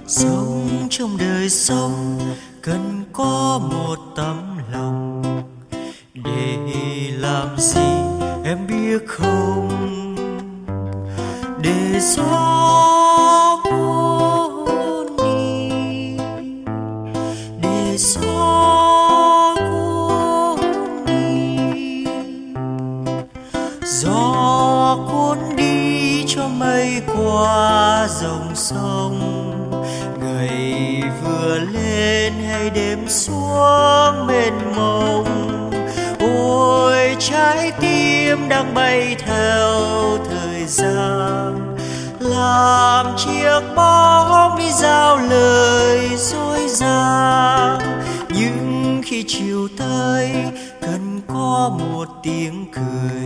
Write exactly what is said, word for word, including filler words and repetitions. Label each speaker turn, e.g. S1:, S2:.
S1: Sống trong đời sống cần có một tấm lòng, để làm gì em biết không? Để gió cuốn đi, để gió cuốn đi, gió cuốn đi cho mây qua dòng sông. Ngày vừa lên hay đêm xuống mênh mông, ôi trái tim đang bay theo thời gian, làm chiếc bóng đi giao lời dối gian. Nhưng khi chiều tới cần có một tiếng cười,